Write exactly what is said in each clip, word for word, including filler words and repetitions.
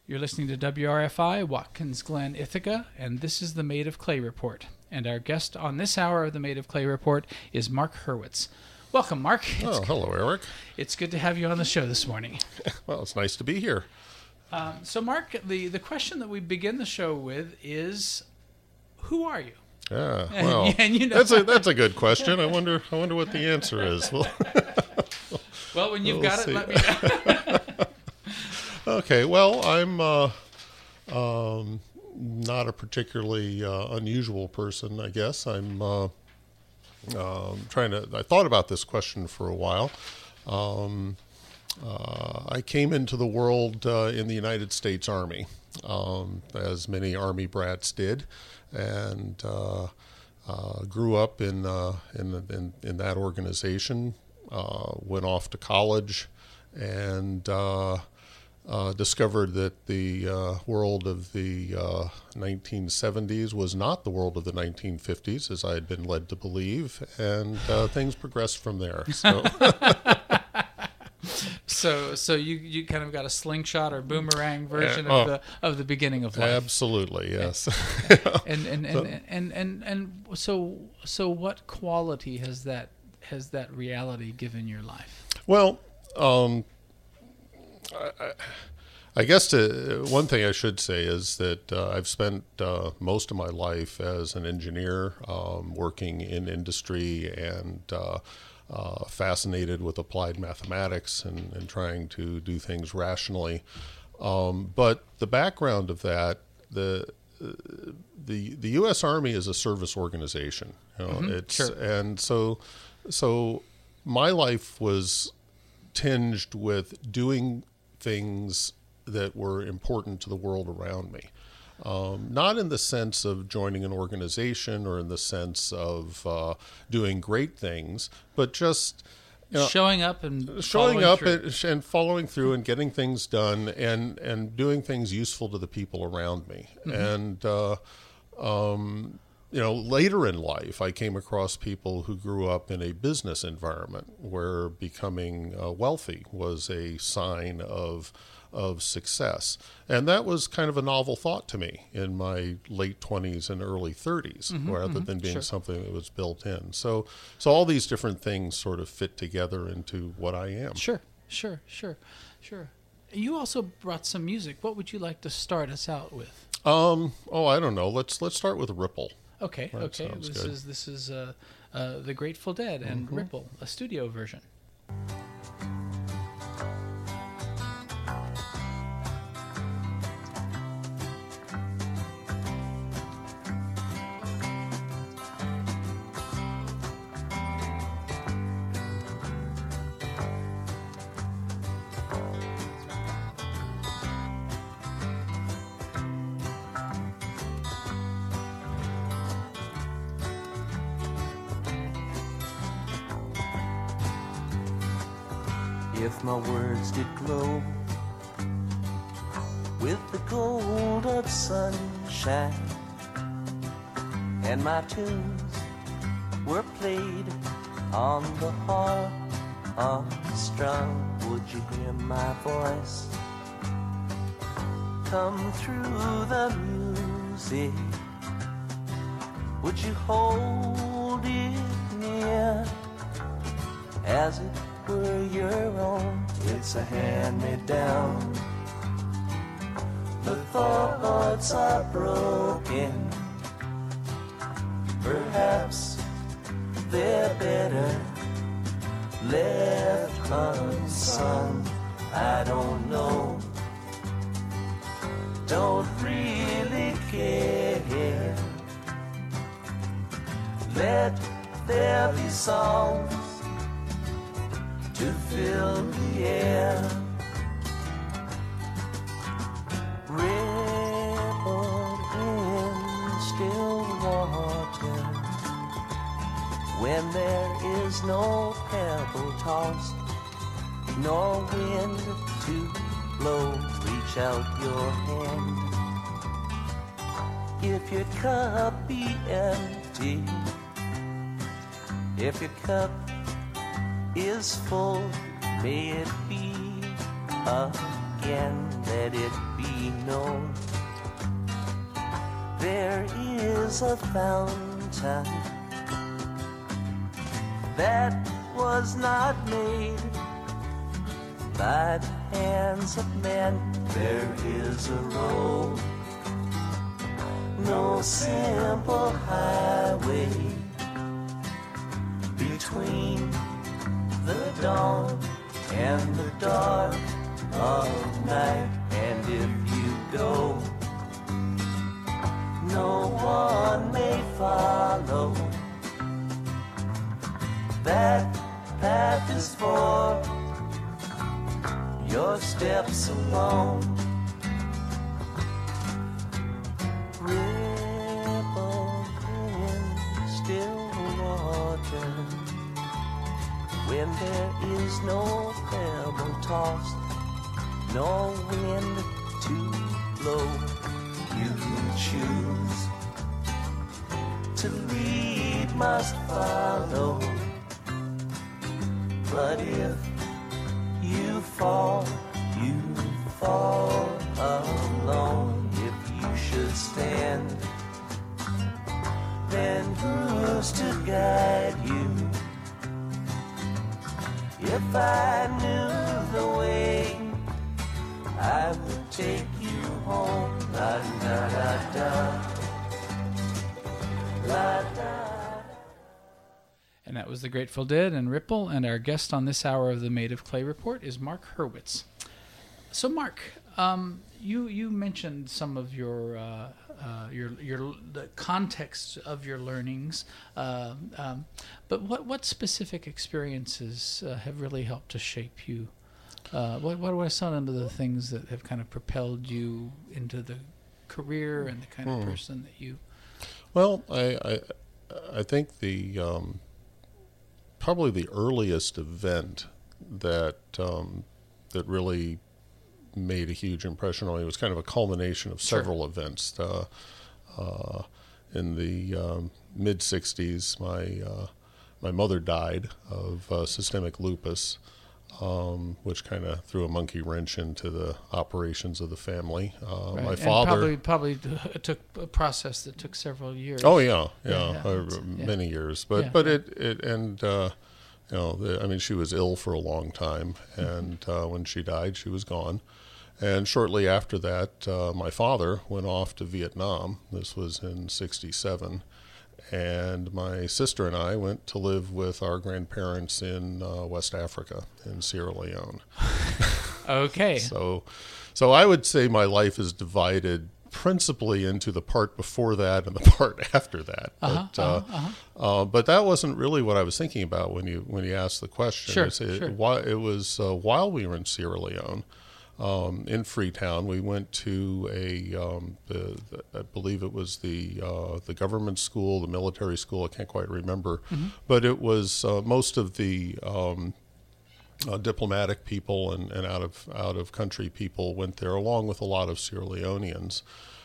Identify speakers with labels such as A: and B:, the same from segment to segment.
A: You're listening to W R F I, Watkins Glen, Ithaca, and this is the Made of Clay Report. And our guest on this hour of the Made of Clay Report is Mark Hurwitz. Welcome, Mark.
B: Oh,
A: it's,
B: hello, Eric.
A: It's good to have you on the show this morning.
B: Well, it's nice to be here.
A: Um, so, Mark, the, the question that we begin the show with is, who are you?
B: Yeah,
A: And-
B: well,
A: and you know-
B: that's a that's a good question. I wonder I wonder what the answer is. Well,
A: Well, when you've
B: We'll
A: got
B: see.
A: it, let me know.
B: okay, well, I'm uh, um, not a particularly uh, unusual person, I guess. I'm uh, um, trying to. I thought about this question for a while. Um, uh, I came into the world uh, in the United States Army, um, as many Army brats did, and uh, uh, grew up in, uh, in in in that organization. Uh, went off to college, and uh, uh, discovered that the uh, world of the uh, nineteen seventies was not the world of the nineteen fifties, as I had been led to believe, and uh, things progressed from there. So.
A: So, so you, you kind of got a slingshot or boomerang version
B: Uh, oh.
A: of the of the beginning of life.
B: Absolutely, yes.
A: And and and,
B: So-
A: and, and, and and so so what quality has that has that reality given your life?
B: Well, um, I, I- I guess to, one thing I should say is that uh, I've spent uh, most of my life as an engineer, um, working in industry and uh, uh, fascinated with applied mathematics and, and trying to do things rationally. Um, but the background of that, the the the U S Army is a service organization. You know,
A: Mhm,
B: it's
A: sure.
B: and so so my life was tinged with doing things that were important to the world around me. Um, not in the sense of joining an organization or in the sense of uh, doing great things, but just you know,
A: Showing up and
B: showing
A: following
B: up
A: through.
B: and, and following through and getting things done and, and doing things useful to the people around me.
A: Mm-hmm.
B: And, uh, um, you know, later in life, I came across people who grew up in a business environment where becoming uh, wealthy was a sign of of success. And that was kind of a novel thought to me in my late twenties and early thirties, rather than being
A: sure.
B: something that was built in. So, so all these different things sort of fit together into what I am.
A: Sure, sure, sure, sure. You also brought some music. What would you like to start us out with?
B: Um, oh, I don't know. Let's let's start with Ripple.
A: Okay,
B: That
A: okay.
B: sounds
A: This
B: good.
A: is this is uh, uh, the Grateful Dead and
B: Mm-hmm.
A: Ripple, a studio version.
C: If my words did glow with the gold of sunshine, and my tunes were played on the harp unstrung, would you hear my voice come through the music? Would you hold it near as it were your own? It's a hand-me-down. The thoughts are broken. Perhaps they're better left unsung. I don't know. Don't really care. Let there be songs to fill the air. Rippled in still water, when there is no pebble tossed, nor wind to blow, reach out your hand. If your cup be empty, if your cup is full, may it be again, let it be known. There is a fountain that was not made by the hands of men. There is a road, no simple highway between the dawn and the dark of night. And if you go, no one may follow. That path is for your steps alone. Ripple in still water, when there is no pebble tossed, no wind to blow. You choose to lead, must follow. But if you fall, you fall alone. If you should stand, then who's to guide you? If I knew the way, I would take you home. La da da da, la da.
A: And that was the Grateful Dead and Ripple. And our guest on this hour of the Made of Clay Report is Mark Hurwitz. So, Mark, um, you you mentioned some of your uh, uh, your your the context of your learnings, uh, um, but what what specific experiences uh, have really helped to shape you? Uh, what what are some of the things that have kind of propelled you into the career and the kind of
B: Hmm.
A: person that you?
B: Well, I I, I think the um, probably the earliest event that um, that really made a huge impression on me was kind of a culmination of
A: Sure.
B: several events. Uh, uh, in the um, mid sixties, my uh, my mother died of uh, systemic lupus, um, which kind of threw a monkey wrench into the operations of the family. Uh,
A: Right.
B: My
A: And
B: father.
A: probably probably t- took a process that took several years.
B: Oh yeah, yeah,
A: Yeah, yeah,
B: uh,
A: it's- yeah.
B: many years. But
A: Yeah.
B: but it it and uh, you know, the, I mean, she was ill for a long time, and uh, when she died, she was gone. And shortly after that, uh, my father went off to Vietnam. This was in sixty-seven, and my sister and I went to live with our grandparents in uh, West Africa, in Sierra Leone.
A: Okay.
B: So, so I would say my life is divided principally into the part before that and the part after that.
A: Uh-huh,
B: But, uh,
A: uh-huh, uh-huh.
B: uh, but that wasn't really what I was thinking about when you when you asked the question.
A: Sure,
B: It's- it,
A: sure.
B: why- it was uh, while we were in Sierra Leone, um, in Freetown, we went to a, um, the, the, I believe it was the uh, the government school, the military school. I can't quite remember,
A: Mm-hmm.
B: but it was uh, most of the um, uh, diplomatic people and, and out of out of country people went there, along with a lot of Sierra Leoneans,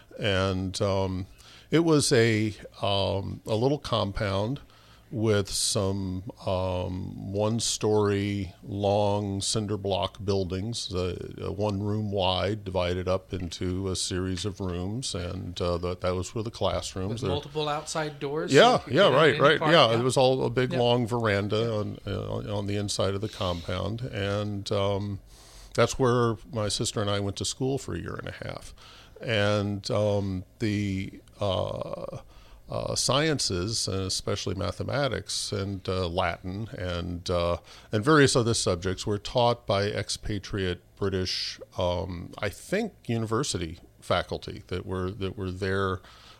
B: and um, it was a um, a little compound with some um, one-story long cinder block buildings, uh, uh, one room wide, divided up into a series of rooms, and uh, that that was where the classrooms.
A: With
B: There-
A: multiple outside doors. so
B: yeah,
A: you could
B: yeah,
A: get out
B: right,
A: any
B: right.
A: part.
B: Yeah, it was all a big
A: Yeah.
B: long veranda on uh, on the inside of the compound, and um, that's where my sister and I went to school for a year and a half. And um, the uh, uh, sciences, and especially mathematics and uh, Latin and uh, and various other subjects, were taught by expatriate British, um, I think, university faculty that were that were there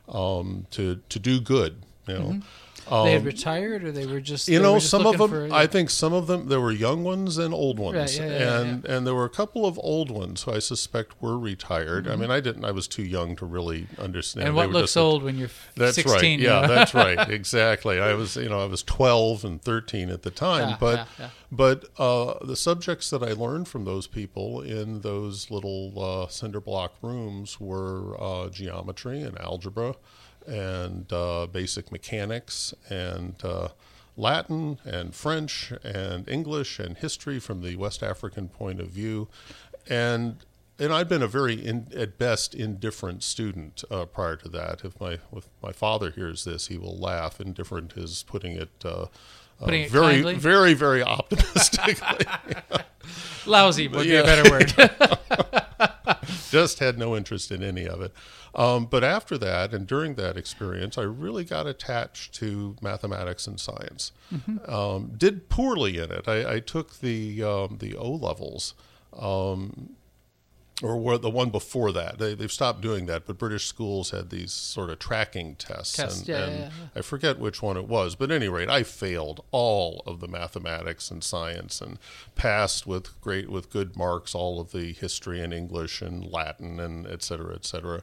B: um, to to do good. You know.
A: They had
B: Um,
A: retired, or they were just.
B: you
A: they
B: know,
A: were just
B: some of them.
A: looking for-
B: I think some of them. There were young ones and old ones,
A: Right, yeah, yeah,
B: and and there were a couple of old ones who I suspect were retired. I mean, I didn't. I was too young to really understand.
A: And
B: They
A: what
B: were
A: looks
B: just a-
A: old when you're
B: That's
A: sixteen?
B: right.
A: you
B: Yeah,
A: know?
B: that's right. Exactly. I was, you know, I was twelve and thirteen at the time,
A: Yeah,
B: but
A: yeah, yeah.
B: but uh, the subjects that I learned from those people in those little uh, cinder block rooms were uh, geometry and algebra, and uh, basic mechanics, and uh, Latin and French and English and history from the West African point of view, and and I'd been a very, in, at best, indifferent student uh, prior to that. If my if my father hears this, he will laugh. Indifferent is putting it, uh,
A: putting
B: uh,
A: it
B: very,
A: kindly?
B: very, very optimistically.
A: Lousy would
B: Yeah.
A: be a better word.
B: Just had no interest in any of it. Um, but after that, and during that experience, I really got attached to mathematics and science. Mm-hmm. Um, did poorly in it. I, I took the um, the O levels, um, or were the one before that. They, they've stopped doing that, but British schools had these sort of tracking tests.
A: Tests,
B: and,
A: yeah,
B: and
A: yeah, yeah.
B: I forget which one it was. But at any rate, I failed all of the mathematics and science and passed with great with good marks all of the history and English and Latin and et cetera, et cetera.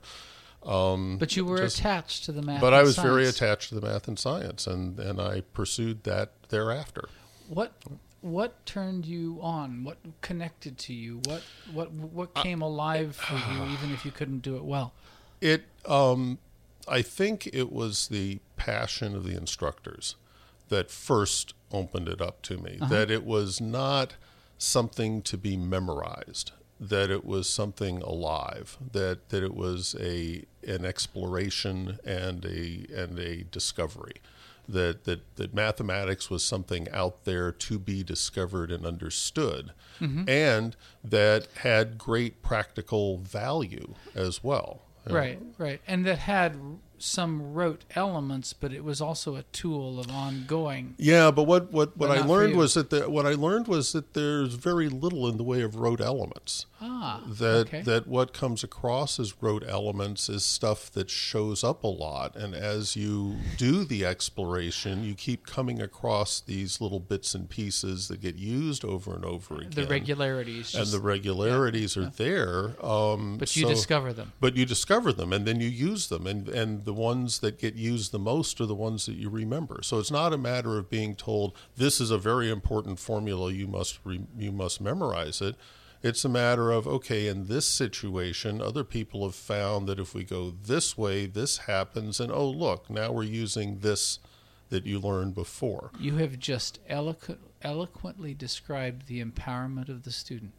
B: Um,
A: But you were
B: just-
A: attached to the math.
B: but
A: and
B: I was
A: science.
B: very attached to the math and science, and, and I pursued that thereafter.
A: What what turned you on? What connected to you? What what what came alive for you, even if you couldn't do it well?
B: It, um, I think it was the passion of the instructors that first opened it up to me,
A: Uh-huh.
B: that it was not something to be memorized, that it was something alive, that, that it was a an exploration and a and a discovery, that, that, that mathematics was something out there to be discovered and understood,
A: Mm-hmm.
B: and that had great practical value as well. You know,
A: Right, right, and that had some rote elements, but it was also a tool of ongoing.
B: Yeah, but what, what, what
A: But
B: I
A: not for
B: learned
A: you.
B: was that the, what I learned was that there's very little in the way of rote elements.
A: Ah,
B: That
A: okay.
B: that what comes across as rote elements is stuff that shows up a lot, and as you do the exploration, you keep coming across these little bits and pieces that get used over and over again.
A: The regularities,
B: and
A: just,
B: the regularities are there. Um,
A: but you
B: so-
A: discover them.
B: But you discover them, and then you use them, and, and the ones that get used the most are the ones that you remember. So it's not a matter of being told, this is a very important formula, you must re- you must memorize it. It's a matter of, okay, in this situation, other people have found that if we go this way, this happens, and oh, look, now we're using this that you learned before.
A: You have just eloqu- eloquently described the empowerment of the student,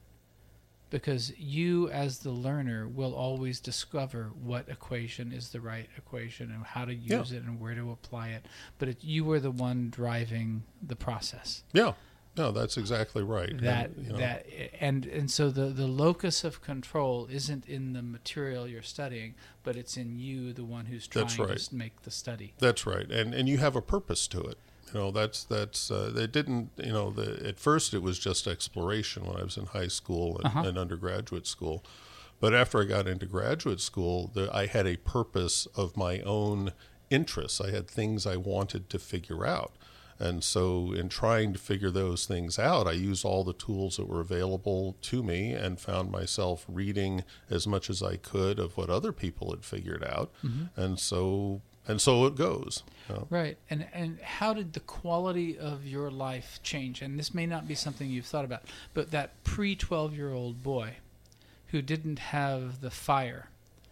A: because you, as the learner, will always discover what equation is the right equation and how to use
B: Yeah.
A: it and where to apply it. But it, you were the one driving the process.
B: Yeah, no, that's exactly right.
A: That
B: And, you know,
A: that and and so the the locus of control isn't in the material you're studying, but it's in you, the one who's trying
B: That's
A: to
B: right.
A: s- make the study.
B: That's right, and and you have a purpose to it. You know, that's that's uh, they didn't. You know, the, at first it was just exploration when I was in high school and,
A: Uh-huh.
B: and undergraduate school, but after I got into graduate school, the, I had a purpose of my own interests. I had things I wanted to figure out. And so in trying to figure those things out, I used all the tools that were available to me and found myself reading as much as I could of what other people had figured out.
A: Mm-hmm.
B: And so and so it goes. You know.
A: Right. And and how did the quality of your life change? And this may not be something you've thought about, but that pre twelve-year-old boy who didn't have the fire,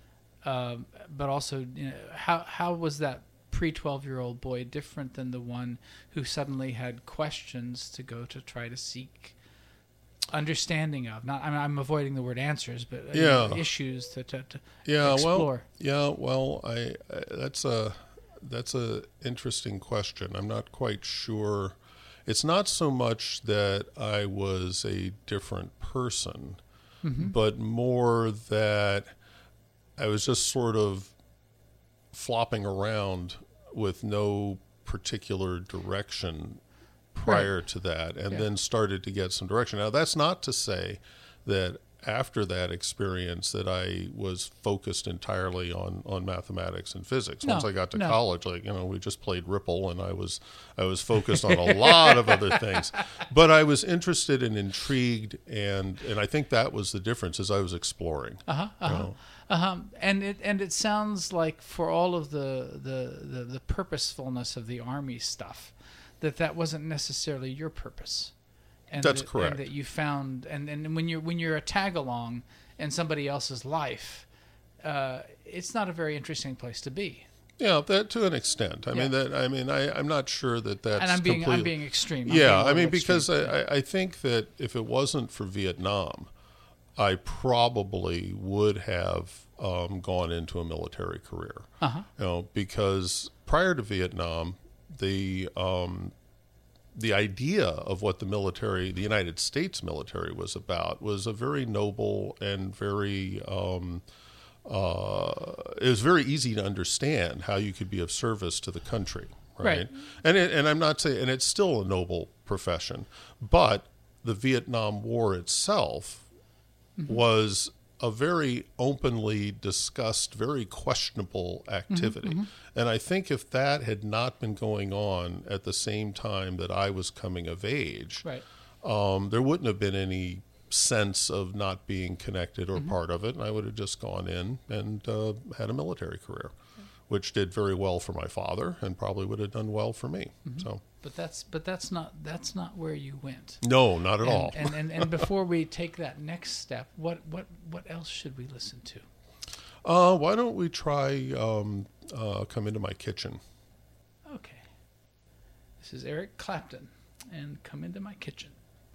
A: um, but also, you know, how how was that pre twelve-year-old boy different than the one who suddenly had questions to go to try to seek understanding of? Not, I mean, I'm avoiding the word answers, but uh, you know,
B: Yeah.
A: issues to, to, to
B: Yeah,
A: explore.
B: well, yeah, well, I, I that's a that's a interesting question. I'm not quite sure. It's not so much that I was a different person,
A: Mm-hmm.
B: but more that I was just sort of flopping around with no particular direction prior to that, and
A: Yeah.
B: then started to get some direction. Now, that's not to say that after that experience that I was focused entirely on, on mathematics and physics.
A: No,
B: Once I got to
A: no.
B: college, like, you know, we just played Ripple, and I was I was focused on a lot of other things. But I was interested and intrigued, and, and I think that was the difference, as I was exploring.
A: Uh-huh, uh-huh.
B: know.
A: Uh-huh. And it and it sounds like, for all of the, the, the, the purposefulness of the Army stuff, that that wasn't necessarily your purpose. And
B: That's
A: that,
B: correct.
A: And that you found, and, and when you're when you're a tag along in somebody else's life, uh, it's not a very interesting place to be.
B: Yeah, that to an extent. I
A: Yeah.
B: mean that. I mean, I, I'm not sure that that's.
A: And I'm being
B: completely,
A: I'm being extreme. I'm
B: Yeah,
A: being a
B: I
A: little
B: mean,
A: extreme.
B: because I, I- I think that if it wasn't for Vietnam, I probably would have um, gone into a military career.
A: Uh-huh.
B: You know, because prior to Vietnam, the um, the idea of what the military, the United States military, was about was a very noble and very um, uh, it was very easy to understand how you could be of service to the country, right?
A: Right.
B: And it, and I'm not saying, and it's still a noble profession, but the Vietnam War itself mm-hmm. was a very openly discussed, very questionable activity. Mm-hmm, mm-hmm. And I think if that had not been going on at the same time that I was coming of age,
A: right.
B: um, there wouldn't have been any sense of not being connected or
A: mm-hmm.
B: part of it. And I would have just gone in and uh, had a military career, which did very well for my father and probably would have done well for me. Mm-hmm. So.
A: But that's but that's not that's not where you went.
B: No, not at
A: and,
B: all.
A: and, and and before we take that next step, what what what else should we listen to?
B: Uh, why don't we try um, uh, Come Into My Kitchen?
A: Okay. This is Eric Clapton and Come Into My Kitchen.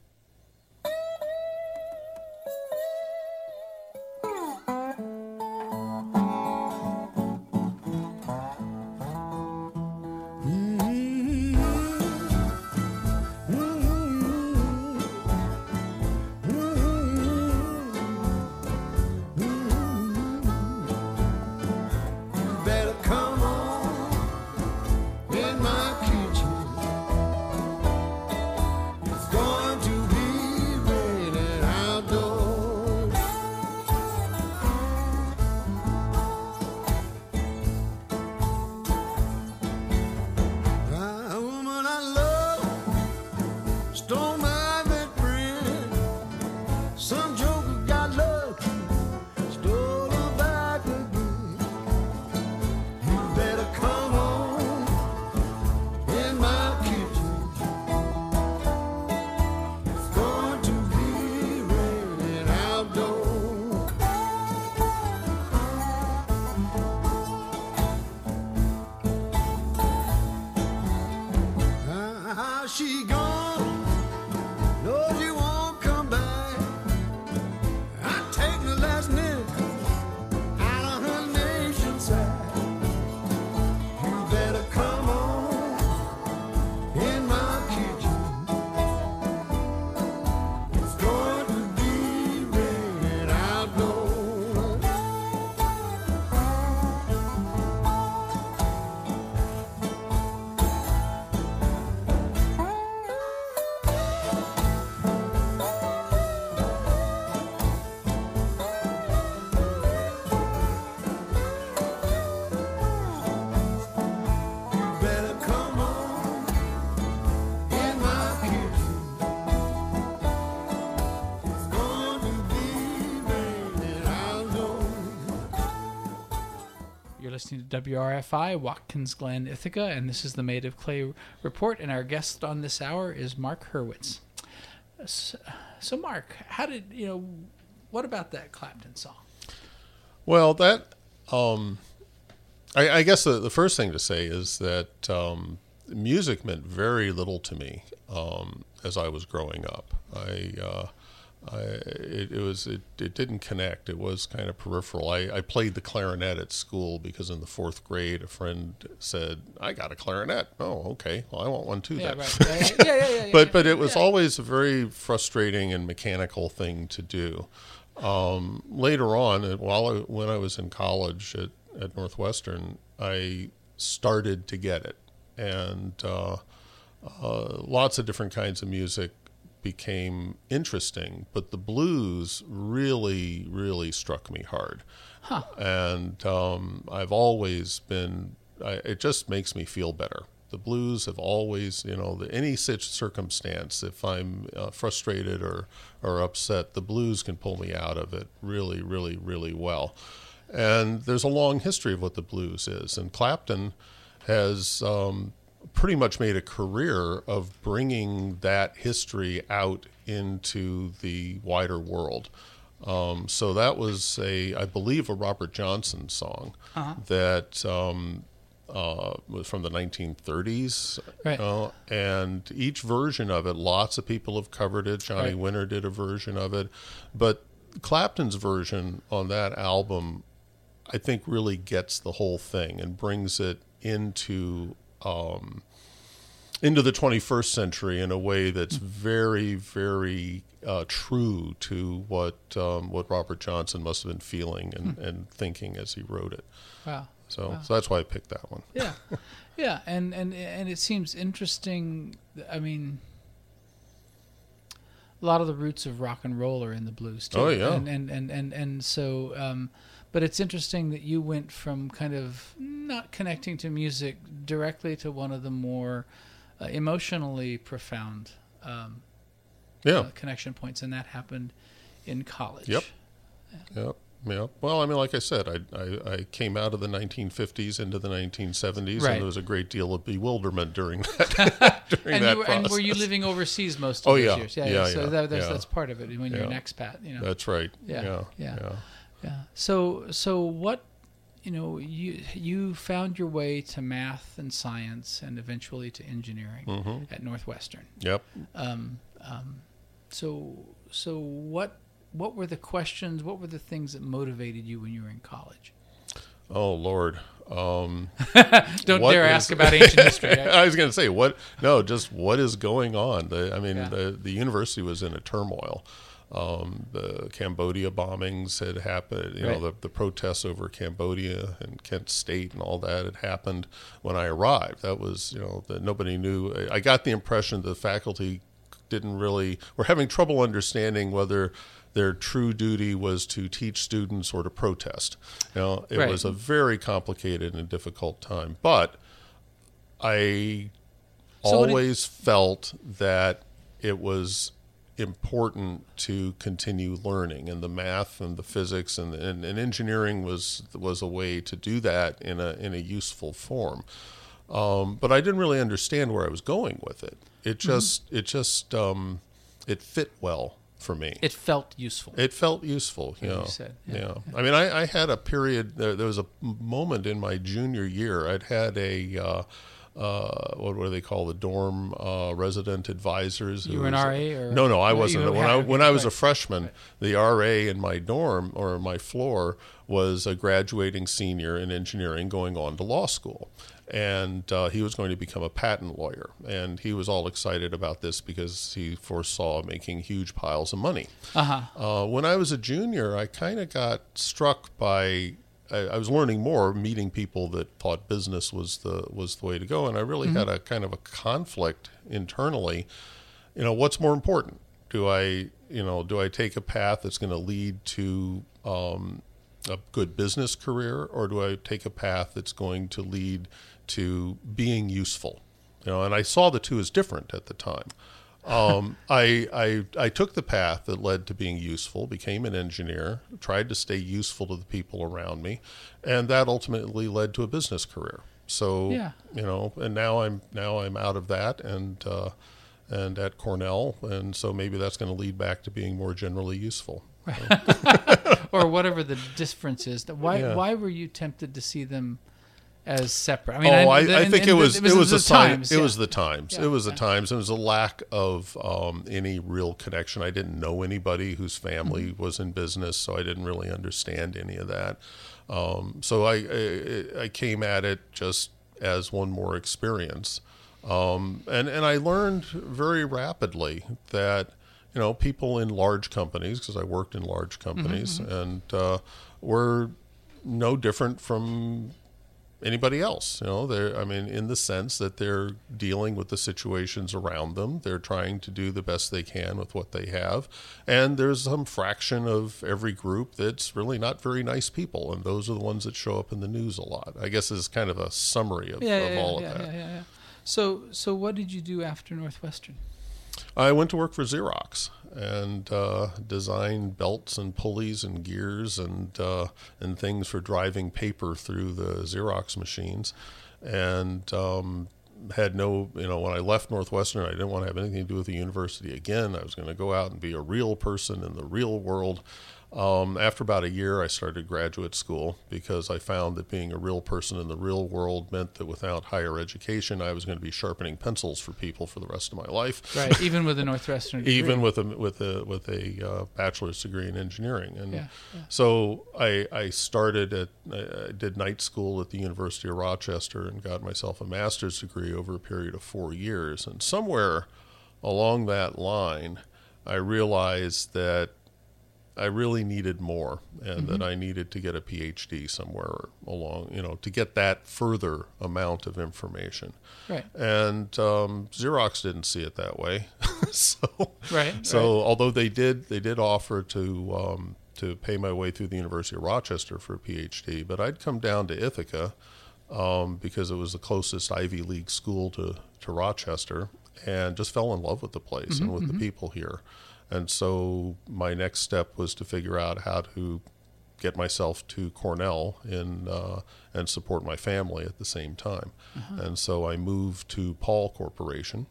A: Listening to W R F I, Watkins Glen, Ithaca, and this is the Made of Clay Report, and our guest on this hour is Mark Hurwitz. So, so Mark, how did, you know, what about that Clapton song?
B: Well, that, um, I, I guess the, the first thing to say is that um, music meant very little to me um, as I was growing up. I, uh, I, it, it was it, it didn't connect. It was kind of peripheral. I, I played the clarinet at school because in the fourth grade a friend said, "I got a clarinet." Oh, okay. Well, I want one too.
A: Yeah,
B: then.
A: right. yeah, yeah, yeah, yeah, yeah,
B: but but it was
A: yeah.
B: always a very frustrating and mechanical thing to do. Um, later on, while I, when I was in college at, at Northwestern, I started to get it, and uh, uh, lots of different kinds of music became interesting, but the blues really, really struck me hard.
A: Huh.
B: And um, I've always been, I, it just makes me feel better. The blues have always, you know, the, any such circumstance, if I'm uh, frustrated or, or upset, the blues can pull me out of it really, really, really well. And there's a long history of what the blues is. And Clapton has um, pretty much made a career of bringing that history out into the wider world. Um, so that was a, I believe, a Robert Johnson song uh-huh. that um, uh, was from the nineteen thirties.
A: Right.
B: Uh, and each version of it, lots of people have covered it. Johnny
A: right.
B: Winter did a version of it. But Clapton's version on that album, I think, really gets the whole thing and brings it into um, into the twenty-first century in a way that's very, very uh, true to what um, what Robert Johnson must have been feeling and, and thinking as he wrote it.
A: Wow.
B: So,
A: Wow.
B: so that's why I picked that one.
A: Yeah, yeah, and, and and it seems interesting. I mean, a lot of the roots of rock and roll are in the blues too.
B: Oh, yeah.
A: and and and and, and so, um, but it's interesting that you went from kind of not connecting to music directly to one of the more uh, emotionally profound um,
B: Yeah.
A: uh, connection points, and that happened in college.
B: Yep. Yep. Yeah. Well, I mean, like I said, I, I, I came out of the nineteen fifties into the nineteen seventies,
A: Right.
B: and there was a great deal of bewilderment during that during
A: And,
B: that
A: you were,
B: process.
A: and were you living overseas most of
B: Oh,
A: those
B: yeah.
A: years?
B: Yeah,
A: So
B: yeah,
A: that, that's
B: yeah.
A: that's part of it when you're
B: Yeah.
A: an expat. You know.
B: That's right.
A: Yeah,
B: Yeah.
A: yeah.
B: Yeah.
A: Yeah. So so what, you know, you you found your way to math and science and eventually to engineering
B: Mm-hmm.
A: at Northwestern.
B: Yep.
A: Um, um, so so what what were the questions? What were the things that motivated you when you were in college?
B: Oh Lord. Um,
A: Don't
B: what
A: dare
B: is-
A: ask about ancient history. Right?
B: I was going to say what? No, just what is going on? The, I mean,
A: Yeah.
B: the the university was in a turmoil. Um, the Cambodia bombings had happened. You
A: Right.
B: know, the the protests over Cambodia and Kent State and all that had happened when I arrived. That was, you know, that nobody knew. I I got the impression the faculty didn't really were having trouble understanding whether their true duty was to teach students or to protest. You know, it
A: Right.
B: was a very complicated and difficult time. But I
A: So what did-
B: always felt that it was important to continue learning, and the math and the physics and, and, and engineering was was a way to do that in a in a useful form. Um, but I didn't really understand where I was going with it. It just it just um, it fit well for me.
A: It felt useful.
B: It felt useful, you
A: As you
B: know.
A: said,
B: Yeah.
A: yeah,
B: I mean, I, I had a period. There, there was a moment in my junior year. I'd had a uh, uh, what, what do they call the dorm uh, resident advisors?
A: You
B: who
A: were an
B: was-
A: R A, or
B: no, no, I
A: No,
B: wasn't.
A: you
B: When I
A: had-
B: when I was a
A: right.
B: freshman, the R A in my dorm or my floor was a graduating senior in engineering going on to law school. And uh, he was going to become a patent lawyer. And he was all excited about this because he foresaw making huge piles of money.
A: Uh-huh.
B: Uh, when I was a junior, I kind of got struck by. I, I was learning more, meeting people that thought business was the was the way to go, and I really had a kind of a conflict internally. You know, what's more important? Do I, you know, do I take a path that's going to lead to um, a good business career, or do I take a path that's going to lead to being useful? You know, and I saw the two as different at the time. Um, I, I I took the path that led to being useful, became an engineer, tried to stay useful to the people around me, and that ultimately led to a business career. So
A: Yeah.
B: you know, and now I'm now I'm out of that and uh, and at Cornell, and so maybe that's going to lead back to being more generally useful.
A: Or whatever the difference is. Why
B: Yeah.
A: why were you tempted to see them as separate? I mean,
B: oh, I,
A: the-
B: I
A: in-
B: think
A: in
B: it
A: the-
B: was it was
A: the
B: the sign.
A: times,
B: It
A: yeah.
B: was the times.
A: Yeah,
B: It was the
A: yeah.
B: times. It was a lack of um, any real connection. I didn't know anybody whose family
A: Mm-hmm.
B: was in business, so I didn't really understand any of that. Um, so I, I I came at it just as one more experience, um, and and I learned very rapidly that you know people in large companies, because I worked in large companies,
A: Mm-hmm,
B: and uh, were no different from anybody else. You know, they're, I mean, in the sense that they're dealing with the situations around them. They're trying to do the best they can with what they have. And there's some fraction of every group that's really not very nice people. And those are the ones that show up in the news a lot. I guess is kind of a summary of,
A: Yeah,
B: of
A: yeah,
B: all
A: yeah,
B: of that.
A: yeah, yeah, yeah. So so what did you do after Northwestern?
B: I went to work for Xerox and uh, designed belts and pulleys and gears and uh, and things for driving paper through the Xerox machines, and um, had no, you know, when I left Northwestern, I didn't want to have anything to do with the university again. I was going to go out and be a real person in the real world. Um, after about a year, I started graduate school because I found that being a real person in the real world meant that without higher education, I was going to be sharpening pencils for people for the rest of my life.
A: Right, even with a Northwestern degree.
B: Even with a with a with a uh, bachelor's degree in engineering, and
A: Yeah, yeah.
B: so I I started at I did night school at the University of Rochester and got myself a master's degree over a period of four years. And somewhere along that line, I realized that I really needed more, and
A: Mm-hmm.
B: that I needed to get a P H D somewhere along, you know, to get that further amount of information.
A: Right.
B: And um, Xerox didn't see it that way. so,
A: Right,
B: so
A: right.
B: although they did, they did offer to um, to pay my way through the University of Rochester for a P H D, but I'd come down to Ithaca um, because it was the closest Ivy League school to to Rochester, and just fell in love with the place and with the people here. And so my next step was to figure out how to get myself to Cornell in, uh, and support my family at the same time. And so I moved to Paul Corporation,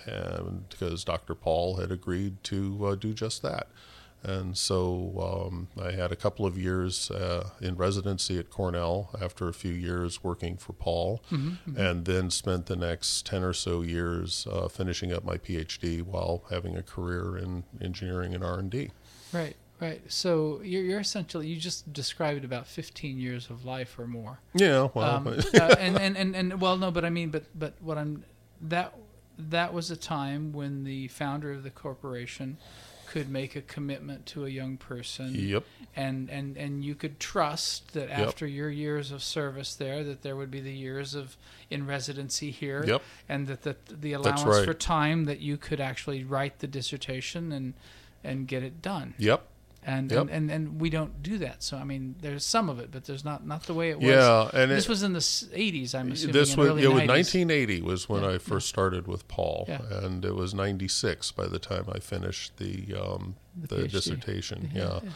B: and because Doctor Paul had agreed to uh, do just that. And so um, I had a couple of years uh, in residency at Cornell after a few years working for Paul,
A: Mm-hmm,
B: and then spent the next ten or so years uh, finishing up my P H D while having a career in engineering and R and D.
A: Right, right. So you're, you're essentially, you just described about fifteen years of life or more.
B: Yeah, well,
A: Um, uh, and, and, and, and, well, no, but I mean, but, but what I'm, that, that was a time when the founder of the corporation could make a commitment to a young person.
B: Yep.
A: And, and, and you could trust that
B: Yep.
A: after your years of service there, that there would be the years of in residency here.
B: Yep.
A: And that the, the
B: That's
A: allowance
B: right.
A: for time that you could actually write the dissertation and, and get it done.
B: Yep.
A: And,
B: Yep.
A: and, and, and we don't do that. So, I mean, there's some of it, but there's not, not the way it was.
B: Yeah, and
A: this
B: it-
A: was in the s- eighties, I'm assuming.
B: This
A: in
B: was
A: early
B: it was
A: nineties.
B: nineteen eighty was when
A: Yeah,
B: I first started with Paul,
A: Yeah.
B: and it was ninety-six by the time I finished the um,
A: The
B: the,
A: PhD.
B: dissertation.
A: Yeah,
B: Yeah,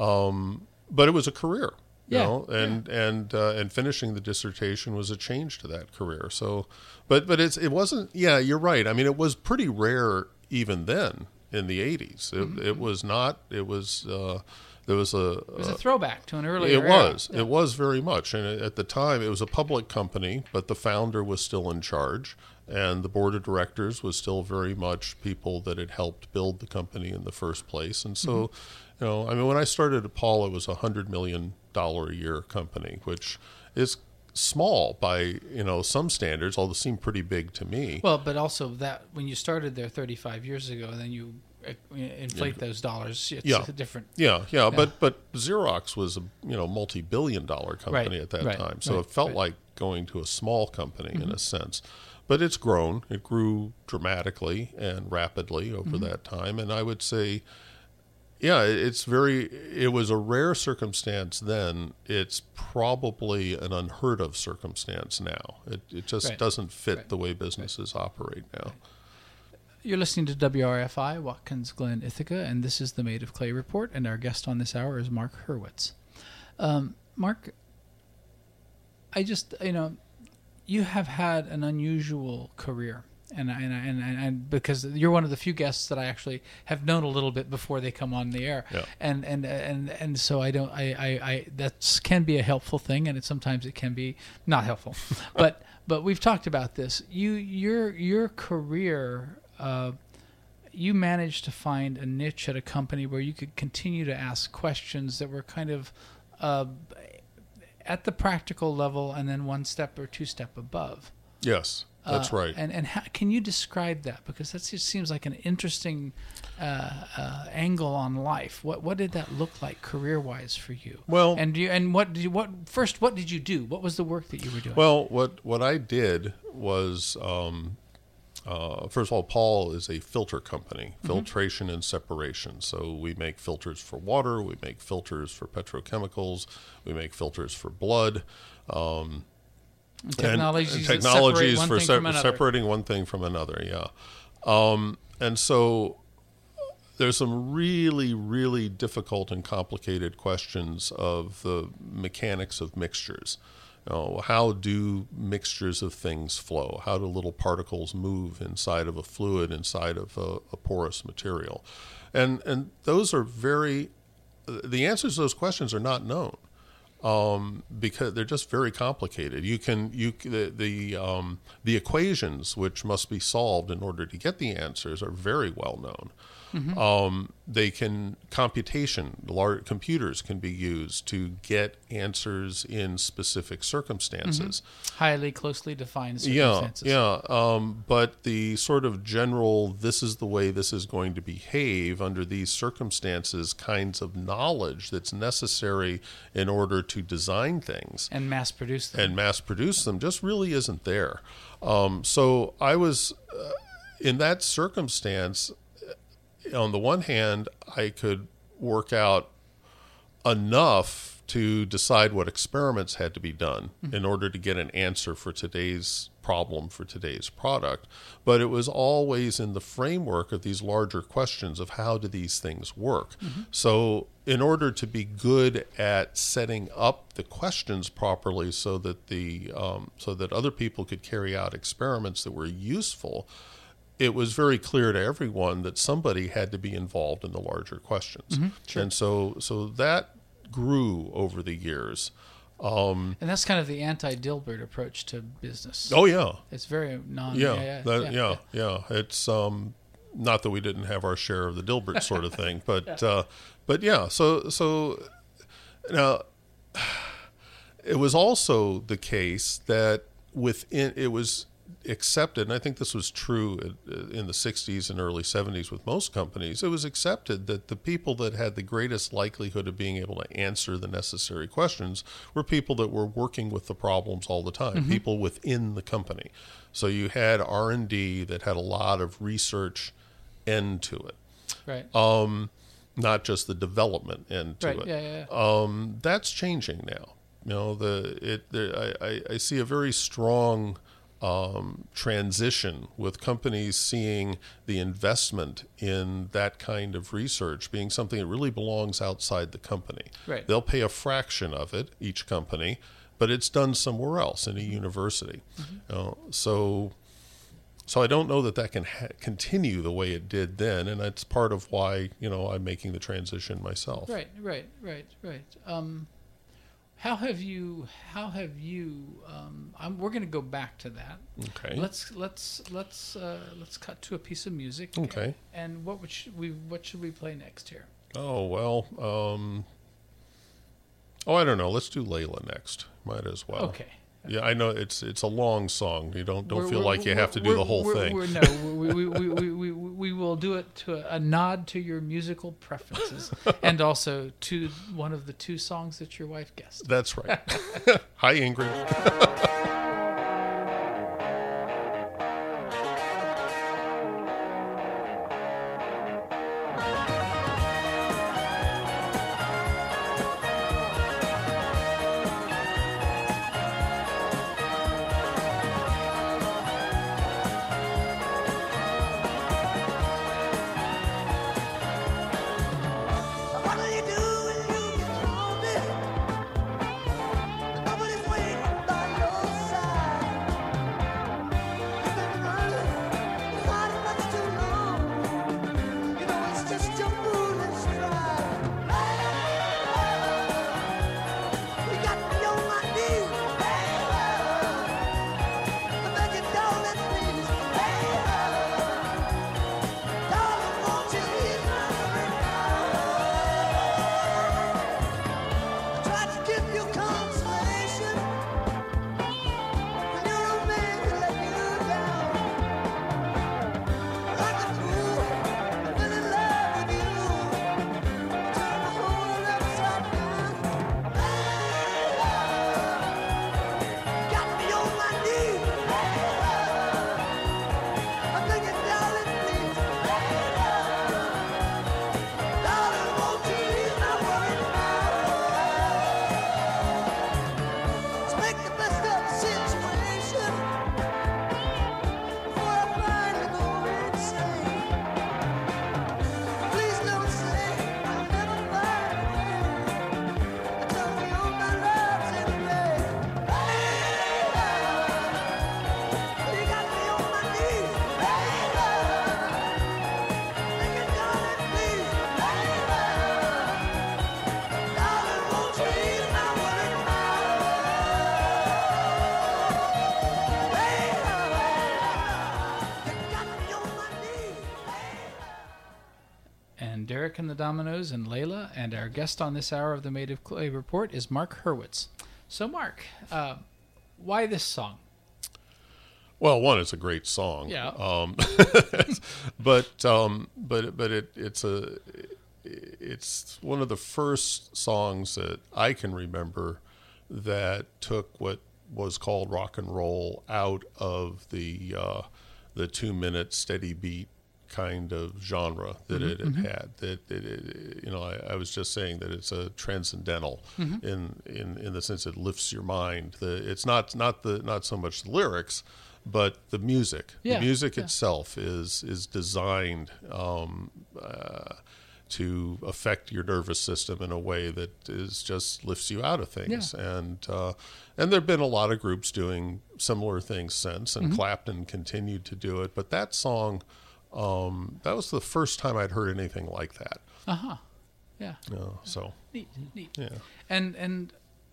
B: Um, but it was a career. You
A: Yeah,
B: know, and and uh, and finishing the dissertation was a change to that career. So, but but it's it wasn't. Yeah, you're right. I mean, it was pretty rare even then in the eighties. It,
A: Mm-hmm.
B: it was not. It was. Uh, there was a.
A: It was a throwback to an earlier
B: It
A: era.
B: was.
A: Yeah.
B: It was very much. And at the time, it was a public company, but the founder was still in charge. And the board of directors was still very much people that had helped build the company in the first place. And so,
A: Mm-hmm.
B: you know, I mean, when I started at Paul, it was a one hundred million dollars a year company, which is small by, you know, some standards, although it seemed pretty big to me.
A: Well, but also that when you started there thirty-five years ago, and then you uh, inflate those dollars, it's
B: Yeah.
A: a different.
B: Yeah, yeah, but but Xerox was a you know multi-billion dollar company
A: Right,
B: at that
A: right,
B: time, so
A: right,
B: it felt
A: right.
B: like going to a small company
A: Mm-hmm.
B: in a sense. But it's grown; it grew dramatically and rapidly over
A: Mm-hmm.
B: that time, and I would say, yeah, it- it's very. It was a rare circumstance then. It's probably an unheard of circumstance now. It it just
A: Right,
B: doesn't fit
A: right,
B: the way businesses operate now.
A: You're listening to W R F I, Watkins Glen, Ithaca, and this is the Made of Clay Report, and our guest on this hour is Mark Hurwitz. Um, Mark, I just, you know, you have had an unusual career, and I- and I- and, and, and because you're one of the few guests that I actually have known a little bit before they come on the air,
B: Yeah.
A: and and and and so I don't, I, I, I that can be a helpful thing, and it sometimes it can be not helpful, but but we've talked about this. You your your career. Uh, you managed to find a niche at a company where you could continue to ask questions that were kind of uh, at the practical level and then one step or two step above.
B: Yes, that's
A: Uh,
B: right.
A: And and how, can you describe that? Because that just seems like an interesting uh, uh, angle on life. What what did that look like career wise for you?
B: Well-
A: and you and what did you, what first? What did you do? What was the work that you were doing?
B: Well, what what I did was, um, uh, first of all, Paul is a filter company, filtration and separation. So we make filters for water, we make filters for petrochemicals, we make filters for blood. Um,
A: And technologies,
B: and,
A: that
B: and technologies
A: separate one
B: for
A: thing
B: sep-
A: from another.
B: separating one thing from another. Yeah, um, and so there's some really, really difficult and complicated questions of the mechanics of mixtures. You know, how do mixtures of things flow? How do little particles move inside of a fluid, inside of a, a porous material? And and those are very the answers to those questions are not known. Um, because they're just very complicated. You can you the the, um, the equations which must be solved in order to get the answers are very well known. Mm-hmm. Um, they can computation, large computers can be used to get answers in specific circumstances.
A: Mm-hmm. Highly closely defined
B: Yeah,
A: circumstances.
B: yeah. Um, but the sort of general, this is the way this is going to behave under these circumstances kinds of knowledge that's necessary in order to design things
A: And mass produce them.
B: and mass produce them just really isn't there. Um, so I was, uh, in that circumstance, on the one hand, I could work out enough to decide what experiments had to be done mm-hmm. in order to get an answer for today's problem, for today's product. But it was always in the framework of these larger questions of how do these things work. Mm-hmm. So in order to be good at setting up the questions properly so that the um, so that other people could carry out experiments that were useful, it was very clear to everyone that somebody had to be involved in the larger questions.
A: Mm-hmm, sure.
B: And so so that grew over the years. Um,
A: and that's kind of the anti-Dilbert approach to business.
B: oh, yeah.
A: It's very non...
B: Yeah,
A: yeah, yeah,
B: that,
A: yeah,
B: yeah,
A: yeah.
B: yeah. It's um, not that we didn't have our share of the Dilbert sort of thing, but yeah. Uh, but yeah, so, so now it was also the case that within, it was accepted, and I think this was true in the sixties and early seventies with most companies, it was accepted that the people that had the greatest likelihood of being able to answer the necessary questions were people that were working with the problems all the time, mm-hmm. people within the company. So you had R and D that had a lot of research end to it.
A: Right.
B: Um, not just the development end to
A: right.
B: it.
A: Yeah, yeah, yeah.
B: Um, that's changing now. You know, the it. The, I, I see a very strong um, transition with companies seeing the investment in that kind of research being something that really belongs outside the company.
A: Right.
B: They'll pay a fraction of it, each company, but it's done somewhere else in a university. Mm-hmm. You know, so. So I don't know that that can ha- continue the way it did then, and that's part of why, you know, I'm making the transition myself.
A: Right, right, right, right. Um, how have you? How have you? Um, I'm, we're going to go back to that.
B: Okay.
A: Let's let's let's uh, let's cut to a piece of music.
B: Okay.
A: And, and what would sh- we what should we play next here?
B: Oh well. Um, oh, I don't know. Let's do Layla next. Might as well.
A: Okay.
B: Yeah, I know it's it's a long song. You don't don't
A: We're,
B: feel
A: we're,
B: like you have to do the whole
A: we're,
B: thing.
A: We're, no, we, we, we, we, we, we will do it to a, a nod to your musical preferences, and also to one of the two songs that your wife guessed.
B: That's right. Hi, Ingrid.
A: Jack and the Dominoes and Layla, and our guest on this hour of the Made of Clay Report is Mark Hurwitz. So, Mark, uh, why this song?
B: Well, one, it's a great song.
A: Yeah.
B: Um, but um, but but it it's a it's one of the first songs that I can remember that took what was called rock and roll out of the uh, the two minute steady beat kind of genre that
A: Mm-hmm,
B: it had
A: mm-hmm.
B: had. That it, it, you know, I, I was just saying that it's a transcendental
A: Mm-hmm.
B: in, in in the sense it lifts your mind. The, it's not not the not so much the lyrics, but the music.
A: Yeah,
B: the music
A: yeah.
B: itself is is designed um, uh, to affect your nervous system in a way that is just lifts you out of things.
A: Yeah.
B: And uh, and there've been a lot of groups doing similar things since, and
A: Mm-hmm.
B: Clapton continued to do it. But that song, um, that was the first time I'd heard anything like that.
A: Uh huh. Yeah.
B: You know, so
A: Neat. Neat.
B: yeah.
A: And and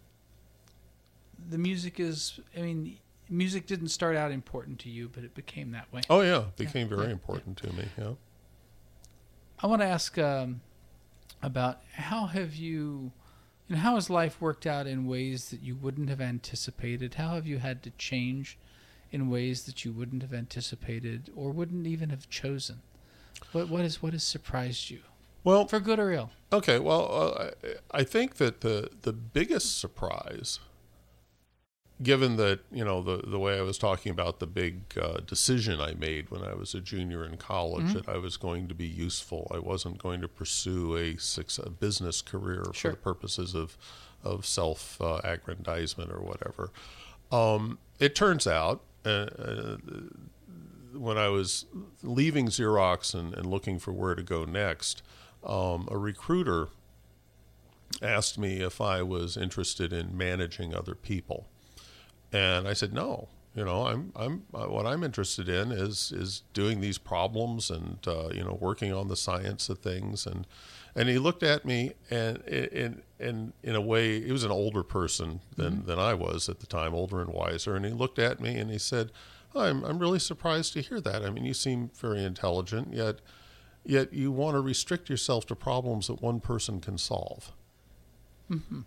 A: the music is. I mean, music didn't start out important to you, but it became that way.
B: Oh yeah, it became
A: Yeah,
B: very
A: yeah,
B: important to me. Yeah.
A: I want to ask um, about how have you, you know, how has life worked out in ways that you wouldn't have anticipated? How have you had to change in ways that you wouldn't have anticipated or wouldn't even have chosen? What what is what has surprised you,
B: Well,
A: for good or ill?
B: okay. Well, uh, I I think that the the biggest surprise, given that, you know, the, the way I was talking about the big uh, decision I made when I was a junior in college,
A: Mm-hmm.
B: that I was going to be useful. I wasn't going to pursue a, success, a business career
A: Sure.
B: for the purposes of, of self-aggrandizement uh, or whatever. Um, it turns out, uh, uh, when I was leaving Xerox and, and looking for where to go next, um, a recruiter asked me if I was interested in managing other people. And I said, no, you know, I'm, I'm, uh, what I'm interested in is, is doing these problems and, uh, you know, working on the science of things. And, and he looked at me and, in, in, in a way, he was an older person than,
A: Mm-hmm.
B: than I was at the time, older and wiser. And he looked at me and he said, I'm, I'm really surprised to hear that. I mean, you seem very intelligent, yet, yet you want to restrict yourself to problems that one person can solve.
A: Mm-hmm.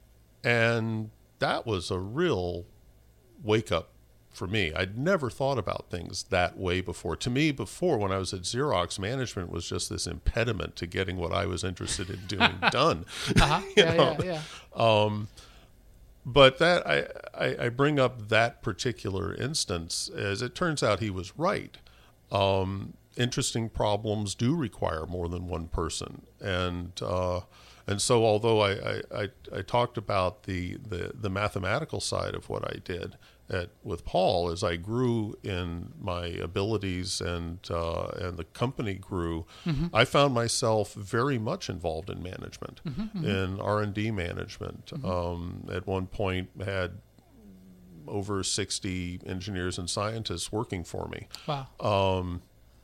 B: And that was a real wake up for me. I'd never thought about things that way before. To me, before, when I was at Xerox, management was just this impediment to getting what I was interested in doing done.
A: Uh-huh.
B: You
A: Yeah,
B: know?
A: yeah, yeah.
B: But that I, I, I bring up that particular instance as it turns out he was right. Um, interesting problems do require more than one person, and uh, and so although I, I, I, I talked about the, the, the mathematical side of what I did at with Paul, as I grew in my abilities and uh, and the company grew,
A: Mm-hmm.
B: I found myself very much involved in management,
A: Mm-hmm,
B: in R and D management. Um, at one point, had over sixty engineers and scientists working for me.
A: Wow.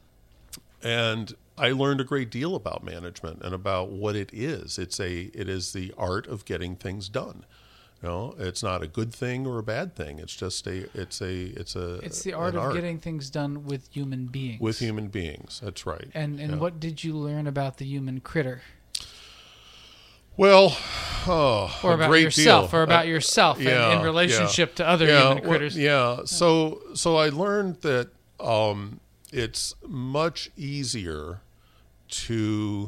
B: And I learned a great deal about management and about what it is. It's a it is the art of getting things done. You know, it's not a good thing or a bad thing. It's just a it's a it's a
A: It's the art
B: an
A: of getting things done with human beings.
B: with human beings. That's right.
A: And and
B: Yeah.
A: what did you learn about the human critter,
B: Well, oh,
A: or
B: a
A: about
B: great
A: yourself,
B: deal.
A: or about
B: Uh,
A: yourself in,
B: yeah,
A: in relationship
B: yeah.
A: to other
B: yeah,
A: human
B: well,
A: critters?
B: yeah. So so I learned that um, it's much easier to.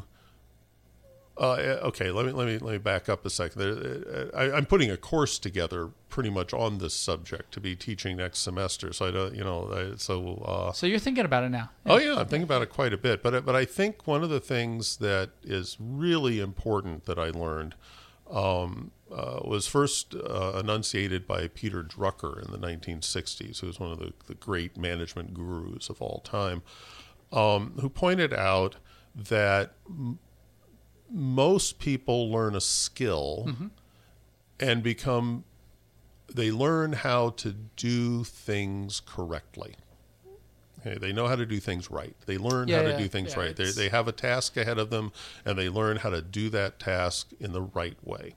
B: Uh, okay, let me let me let me back up a second. There, I, I'm putting a course together pretty much on this subject to be teaching next semester. So I don't, you know, I, so. Uh,
A: So you're thinking about it now.
B: Oh yeah, I'm thinking about it quite a bit. But but I think one of the things that is really important that I learned um, uh, was first uh, enunciated by Peter Drucker in the nineteen sixties, who was one of the, the great management gurus of all time, um, who pointed out that m- most people learn a skill
A: Mm-hmm.
B: and become they learn how to do things correctly. Okay, they know how to do things right. They learn
A: Yeah,
B: how to
A: yeah,
B: do things
A: yeah,
B: right. They,
A: it's-
B: they have a task ahead of them, and they learn how to do that task in the right way.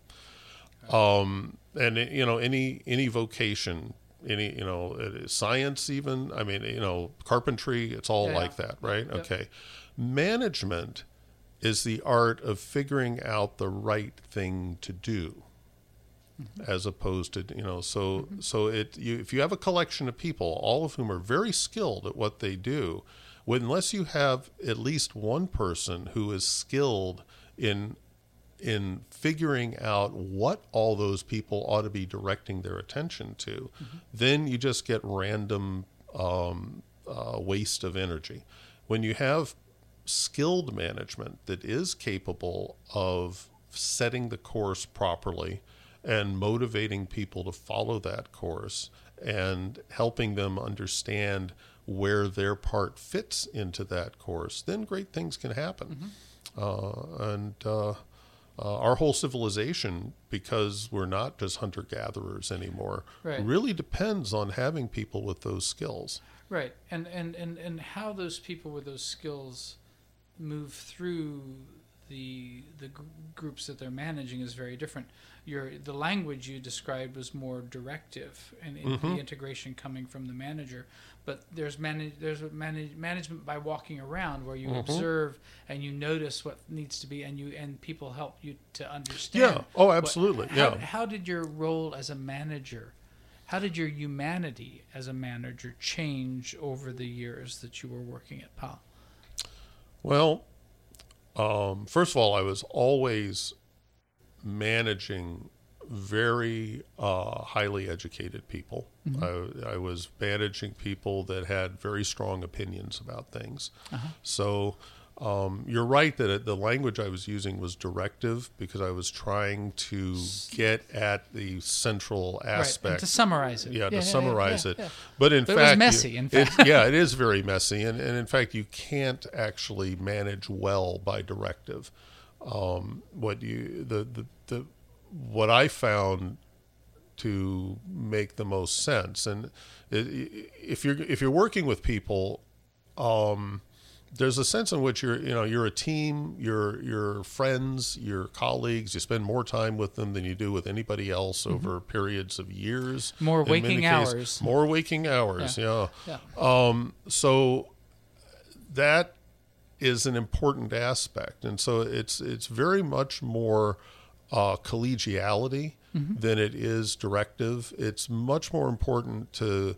B: Um, and you know, any any vocation, any you know, uh, science, even. I mean, you know, carpentry. It's all
A: Yeah,
B: like
A: yeah.
B: that, right?
A: Yep.
B: Okay, management is the art of figuring out the right thing to do, mm-hmm. as opposed to, you know, so mm-hmm. so it you, if you have a collection of people, all of whom are very skilled at what they do, when, unless you have at least one person who is skilled in in figuring out what all those people ought to be directing their attention to, mm-hmm. then you just get random um, uh, waste of energy. When you have skilled management that is capable of setting the course properly and motivating people to follow that course and helping them understand where their part fits into that course, then great things can happen. Mm-hmm. Uh, and uh, uh, our whole civilization, because we're not just hunter-gatherers anymore,
A: right.
B: really depends on having people with those skills.
A: Right. And, and, and, and how those people with those skills move through the the g- groups that they're managing is very different. Your the language you described was more directive, and in
B: mm-hmm.
A: the integration coming from the manager. But there's manage there's a manage, management by walking around, where you mm-hmm. observe and you notice what needs to be, and you and people help you to understand.
B: Yeah. Oh, absolutely.
A: What,
B: yeah.
A: How, how did your role as a manager? How did your humanity as a manager change over the years that you were working at P A L?
B: Well, um, first of all, I was always managing very uh, highly educated people. Mm-hmm. I, I was managing people that had very strong opinions about things. Uh-huh. So um, you're right that it, the language I was using was directive, because I was trying to get at the central aspect.
A: Right. And to summarize it.
B: Yeah,
A: yeah
B: to
A: yeah,
B: summarize
A: yeah,
B: it.
A: Yeah.
B: But in
A: but
B: fact,
A: it was messy.
B: You,
A: in fact,
B: it, yeah, it is very messy, and, and in fact, you can't actually manage well by directive. Um, what you the, the the what I found to make the most sense, and it, if you're if you're working with people, um, there's a sense in which you're you know you're a team, you're you're friends, you're colleagues. You spend more time with them than you do with anybody else mm-hmm. over periods of years.
A: More
B: in
A: waking
B: many
A: hours.
B: Cases, more waking hours. Yeah.
A: yeah. yeah.
B: Um, so that is an important aspect, and so it's it's very much more uh, collegiality mm-hmm. than it is directive. It's much more important to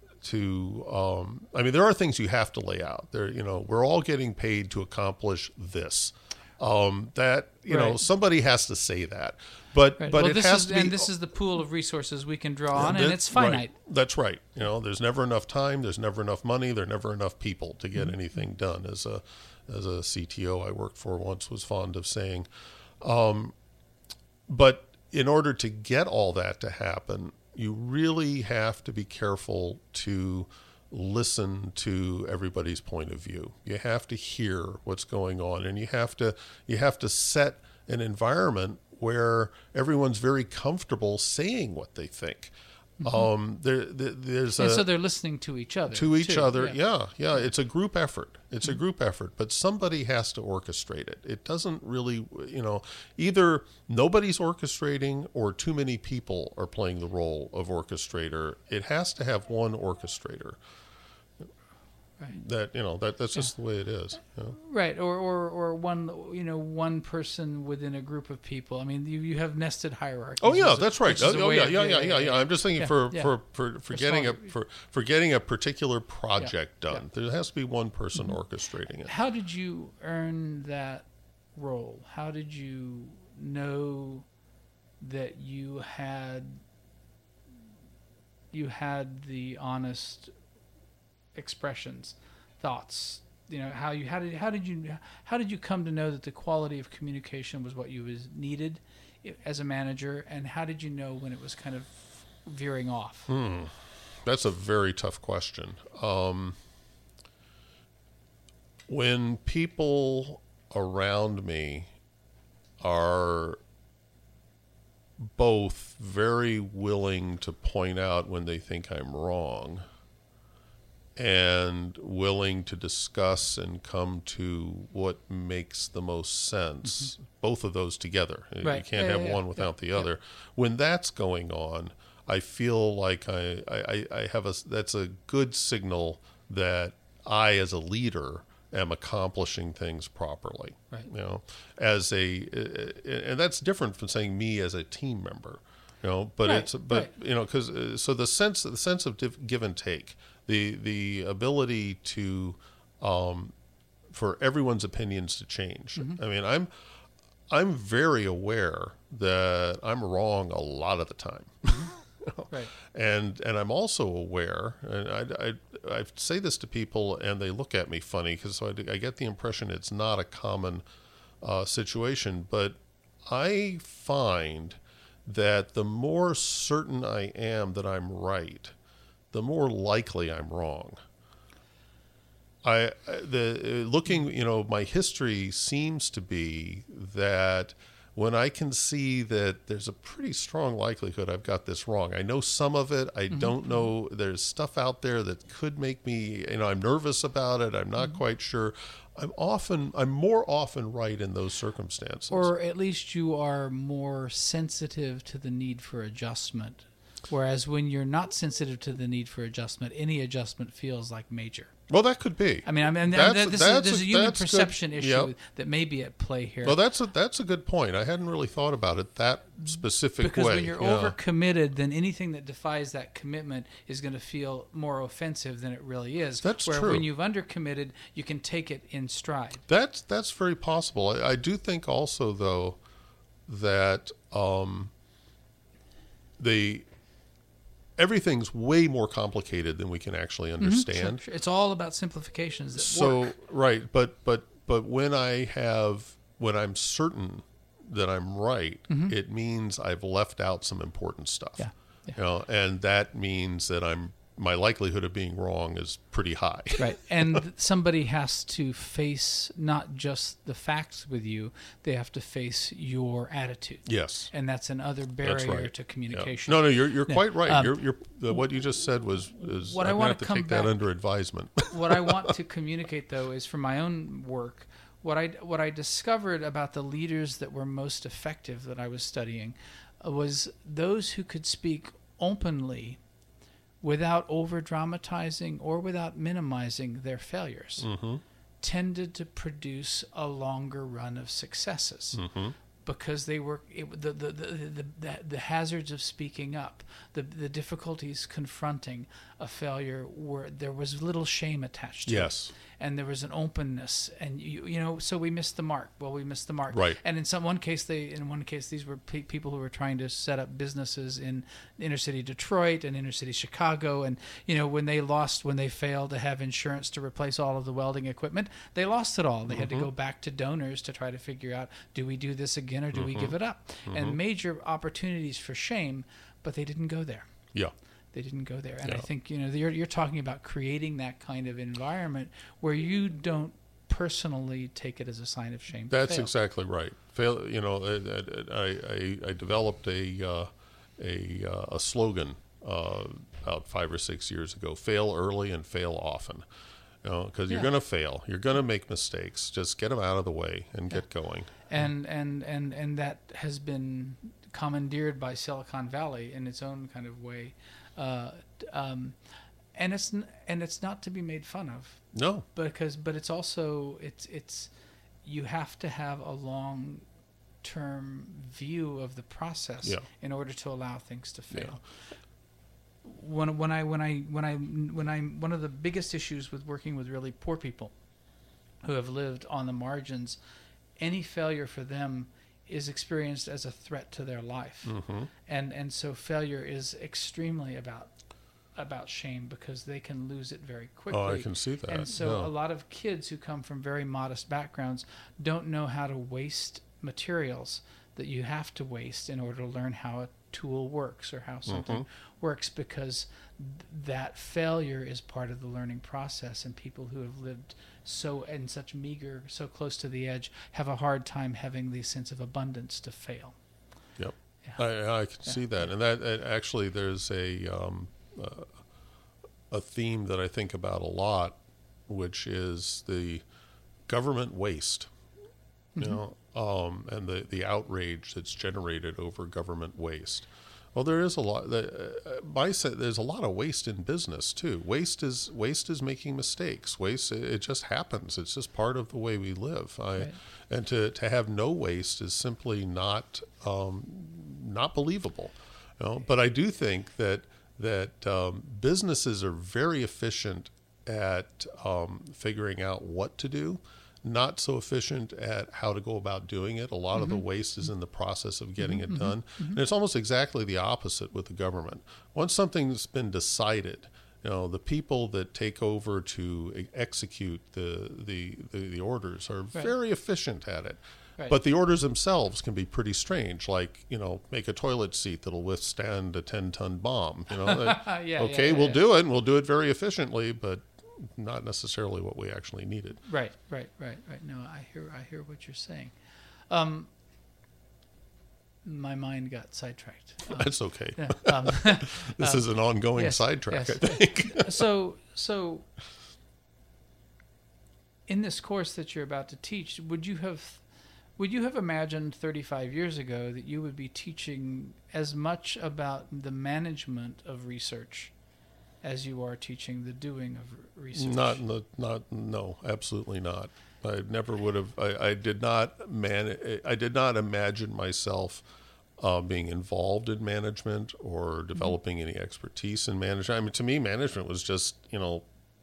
B: to um, I mean, there are things you have to lay out. There, you know, we're all getting paid to accomplish this. Um, that you
A: right.
B: know, somebody has to say that, but
A: right.
B: but
A: well,
B: it
A: this
B: has
A: is,
B: to be.
A: And this is the pool of resources we can draw on,
B: that,
A: and it's finite.
B: Right. That's right. You know, there's never enough time. There's never enough money. There's never enough people to get mm-hmm. anything done. As a as a C T O I worked for once was fond of saying, um, but in order to get all that to happen, you really have to be careful to listen to everybody's point of view. You have to hear what's going on, and you have to you have to set an environment where everyone's very comfortable saying what they think. Mm-hmm. Um, there, there, there's
A: and
B: a,
A: so they're listening to each other.
B: To each
A: too.
B: other,
A: yeah.
B: yeah, yeah. It's a group effort. It's
A: mm-hmm.
B: a group effort, but somebody has to orchestrate it. It doesn't really, you know, either nobody's orchestrating or too many people are playing the role of orchestrator. It has to have one orchestrator. Right. That you know that that's yeah. just the way it is. You know?
A: Right, or, or or one you know one person within a group of people. I mean, you, you have nested hierarchies.
B: Oh yeah,
A: a,
B: that's right. Oh, oh yeah, yeah, yeah, yeah, yeah. I'm just thinking
A: yeah,
B: for,
A: yeah.
B: for for for getting a for for getting a particular project
A: yeah,
B: done.
A: Yeah.
B: There has to be one person
A: mm-hmm.
B: orchestrating it.
A: How did you earn that role? How did you know that you had you had the honest expressions, thoughts, you know, how you how did how did you how did you come to know that the quality of communication was what you was needed as a manager, and how did you know when it was kind of veering off?
B: Hmm. That's a very tough question. Um, when people around me are both very willing to point out when they think I'm wrong and willing to discuss and come to what makes the most sense, mm-hmm. both of those together.
A: Right.
B: You can't
A: yeah,
B: have
A: yeah,
B: one
A: yeah,
B: without
A: yeah,
B: the other.
A: Yeah.
B: When that's going on, I feel like I, I, I have a, that's a good signal that I, as a leader, am accomplishing things properly.
A: Right.
B: You know, as a, and that's different from saying me as a team member. You know, but
A: Right,
B: it's but
A: right.
B: you know, because uh, so the sense the sense of div- give and take, the the ability to um, for everyone's opinions to change.
A: Mm-hmm.
B: I mean, I'm I'm very aware that I'm wrong a lot of the time.
A: Right.
B: And and I'm also aware, and I, I, I say this to people, and they look at me funny because so I, I get the impression it's not a common uh, situation. But I find that the more certain I am that I'm right, the more likely I'm wrong. I the looking, you know, my history seems to be that when I can see that there's a pretty strong likelihood I've got this wrong. I know some of it. I
A: Mm-hmm.
B: don't know. There's stuff out there that could make me, you know, I'm nervous about it. I'm not
A: Mm-hmm.
B: quite sure. I'm often, I'm more often right in those circumstances.
A: Or at least you are more sensitive to the need for adjustment. Whereas when you're not sensitive to the need for adjustment, any adjustment feels like major.
B: well, that could be.
A: I mean, I mean,
B: That's-
A: this, is,
B: that's
A: this is
B: a-
A: a human
B: that's good.
A: perception issue
B: Yep.
A: that may be at play here.
B: Well, that's a that's a good point. I hadn't really thought about it that specific
A: because
B: way.
A: when you're
B: Yeah.
A: overcommitted, then anything that defies that commitment is going to feel more offensive than it really is.
B: That's
A: Where
B: true.
A: when you've undercommitted, you can take it in stride.
B: That's that's very possible. I, I do think also though that um, the everything's way more complicated than we can actually understand.
A: Sure, sure. It's all about simplifications that
B: So
A: work.
B: right, but but but when I have when I'm certain that I'm right, it means I've left out some important stuff.
A: Yeah, yeah.
B: You know, and that means that I'm my likelihood of being wrong is pretty high.
A: Right. And somebody has to face not just the facts with you, they have to face your attitude.
B: Yes.
A: And that's another barrier
B: That's right.
A: to
B: Yeah.
A: communication.
B: No, no, you're you're
A: Yeah.
B: quite right.
A: Um,
B: you're, you're the, what you just said was is
A: What I
B: I'm gonna
A: wanna
B: have to
A: come
B: take that
A: back-
B: under advisement.
A: What I want to communicate, though, is for my own work, what I, what I discovered about the leaders that were most effective that I was studying uh, was those who could speak openly without over dramatizing or without minimizing their failures,
B: Mm-hmm.
A: tended to produce a longer run of successes.
B: Mm-hmm.
A: Because they were it, the, the, the, the, the, the hazards of speaking up, the, the difficulties confronting a failure, were there was little shame attached to it.
B: Yes.
A: And there was an openness, and you you know, so we missed the mark. Well, we missed the mark,
B: Right.
A: And in some one case, they in one case these were pe- people who were trying to set up businesses in inner city Detroit and inner city Chicago, and you know, when they lost, when they failed to have insurance to replace all of the welding equipment, they lost it all. They had to go back to donors to try to figure out, do we do this again or do we give it up? And major opportunities for shame, but they didn't go there.
B: Yeah.
A: They didn't go there. And I
B: Yeah.
A: think, you know, you're, you're talking about creating that kind of environment where you don't personally take it as a sign of shame. to
B: That's
A: fail.
B: exactly right. Fail. You know, I I, I developed a uh, a uh, a slogan uh, about five or six years ago: fail early and fail often. You know, because you're
A: Yeah.
B: going to fail. You're going to make mistakes. Just get them out of the way and get going.
A: And, and, and, and that has been commandeered by Silicon Valley in its own kind of way. Uh, um, and it's n- and it's not to be made fun of.
B: No.
A: because but it's also it's it's you have to have a long term view of the process
B: Yeah.
A: in order to allow things to fail. When when I when I when I when I one of the biggest issues with working with really poor people who have lived on the margins, any failure for them is experienced as a threat to their life.
B: Mm-hmm.
A: And and so failure is extremely about about shame because they can lose it very quickly.
B: Oh, I can see that.
A: And so
B: Yeah.
A: a lot of kids who come from very modest backgrounds don't know how to waste materials that you have to waste in order to learn how a tool works or how something works, because th- that failure is part of the learning process, and people who have lived so in such meager, so close to the edge, have a hard time having the sense of abundance to fail.
B: Yep.
A: Yeah.
B: I, I can see that, and that and actually, there's a um, uh, a theme that I think about a lot, which is the government waste. You know, um, and the the outrage that's generated over government waste. Well, there is a lot. Uh, my say, there's a lot of waste in business too. Waste is waste is making mistakes. Waste it, it just happens. It's just part of the way we live. I,
A: Right.
B: And to, to have no waste is simply not um, not believable. You know? But I do think that that um, businesses are very efficient at um, figuring out what to do. Not so efficient at how to go about doing it. A lot
A: Mm-hmm.
B: of the waste is in the process of getting
A: Mm-hmm.
B: it done. And it's almost exactly the opposite with the government. Once something's been decided, you know, the people that take over to e- execute the, the, the, the orders are
A: Right.
B: very efficient at it.
A: Right.
B: But the orders themselves can be pretty strange, like, you know, make a toilet seat that'll withstand a ten-ton bomb. You know,
A: Yeah, yeah,
B: okay,
A: yeah,
B: we'll
A: yeah.
B: do it, and we'll do it very efficiently, but not necessarily what we actually needed.
A: Right, right, right, right. No, I hear, I hear what you're saying. Um, my mind got sidetracked. Um,
B: That's okay.
A: yeah, um,
B: This is an ongoing
A: yes,
B: sidetrack,
A: yes.
B: I think.
A: so, so in this course that you're about to teach, would you have, would you have imagined thirty-five years ago that you would be teaching as much about the management of research as you are teaching the doing of research?
B: Not, in the, not, no, absolutely not. I never would have. I, I did not man. I did not imagine myself uh, being involved in management or developing any expertise in management. I mean, to me, management was just, you know,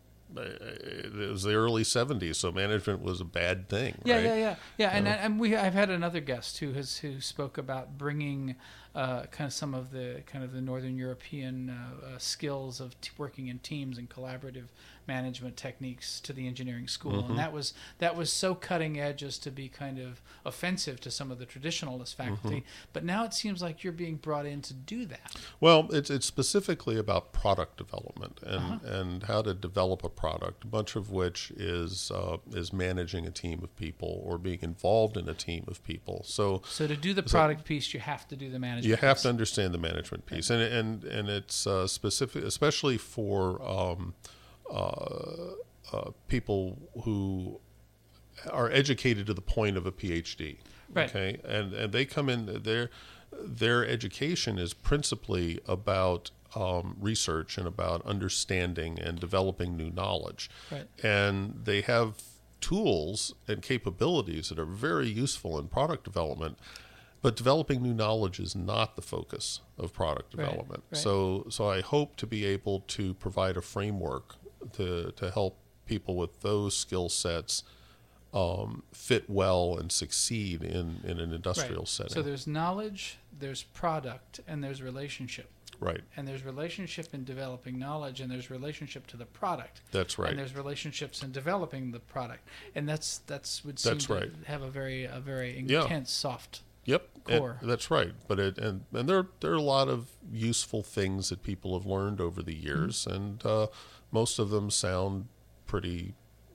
B: it was the early seventies, so management was a bad thing.
A: Yeah,
B: right?
A: yeah, yeah, yeah. And
B: know?
A: and we I've had another guest who has who spoke about bringing uh, kind of some of the kind of the Northern European uh, uh, skills of t- working in teams and collaborative management techniques to the engineering school,
B: Mm-hmm.
A: and that was that was so cutting edge as to be kind of offensive to some of the traditionalist faculty.
B: Mm-hmm.
A: But now it seems like you're being brought in to do that.
B: Well, it's it's specifically about product development and,
A: Uh-huh.
B: and how to develop a product, much of which is uh, is managing a team of people or being involved in a team of people. So
A: So to do the product piece, you have to do the management.
B: you have
A: piece.
B: to understand the management piece, and and and it's uh, specific, especially for um, uh, uh, people who are educated to the point of a PhD.
A: Right.
B: Okay, and and they come in their their education is principally about um, research and about understanding and developing new knowledge,
A: Right.
B: and they have tools and capabilities that are very useful in product development. But developing new knowledge is not the focus of product
A: Right,
B: development.
A: right.
B: So, so I hope to be able to provide a framework to to help people with those skill sets um, fit well and succeed in, in an industrial
A: Right.
B: setting.
A: So there's knowledge, there's product, and there's relationship.
B: Right.
A: And there's relationship in developing knowledge, and there's relationship to the product.
B: That's right.
A: And there's relationships in developing the product, and that's that's would seem
B: That's
A: to
B: right.
A: have a very a very
B: Yeah.
A: intense soft.
B: Yep, and
A: core.
B: that's right. But it and and there there are a lot of useful things that people have learned over the years,
A: Mm-hmm.
B: and uh, most of them sound pretty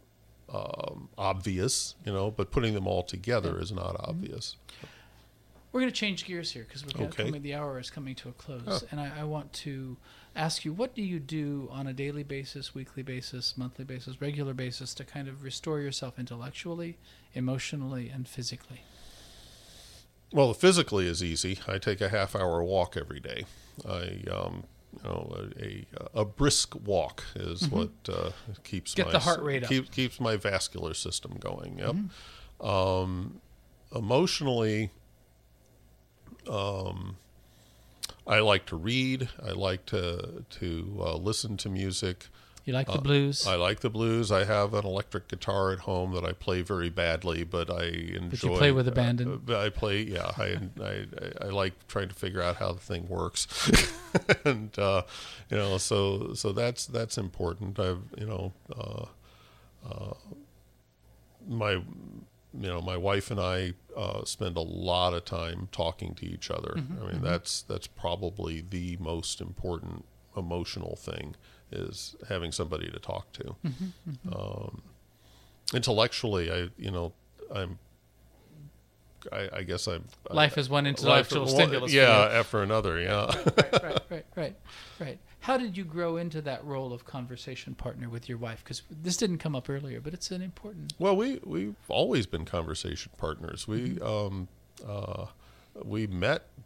B: um, obvious, you know. But putting them all together
A: Yeah.
B: is not
A: Mm-hmm.
B: obvious.
A: We're going to change gears here because we're got-
B: Okay.
A: coming, the hour is coming to a close,
B: Oh.
A: and I, I want to ask you, what do you do on a daily basis, weekly basis, monthly basis, regular basis to kind of restore yourself intellectually, emotionally, and physically?
B: Well, physically is easy. I take a half hour walk every day. I, um, you know, a, a, a brisk walk is what uh, keeps
A: Get
B: my
A: the heart rate up.
B: keep, keeps my vascular system going. Yep.
A: Mm-hmm.
B: Um, emotionally, um, I like to read. I like to to uh, listen to music.
A: You like the blues?
B: I like the blues. I have an electric guitar at home that I play very badly, but I enjoy.
A: play with abandon?
B: Uh, I play, yeah. I, I I like trying to figure out how the thing works, and uh, you know, so so that's that's important. I've you know, uh, uh, my you know my wife and I uh, spend a lot of time talking to each other.
A: Mm-hmm,
B: I mean, that's that's probably the most important emotional thing, is having somebody to talk to.
A: Mm-hmm,
B: Um, intellectually, I you know I'm. I, I guess I'm.
A: Life
B: I,
A: is one intellectual
B: life-
A: stimulus. for
B: Yeah,
A: you.
B: after another. Yeah.
A: right, right, right, right, right. How did you grow into that role of conversation partner with your wife? Because this didn't come up earlier, but it's an important.
B: Well, we we've always been conversation partners. We
A: Mm-hmm.
B: um, uh, we met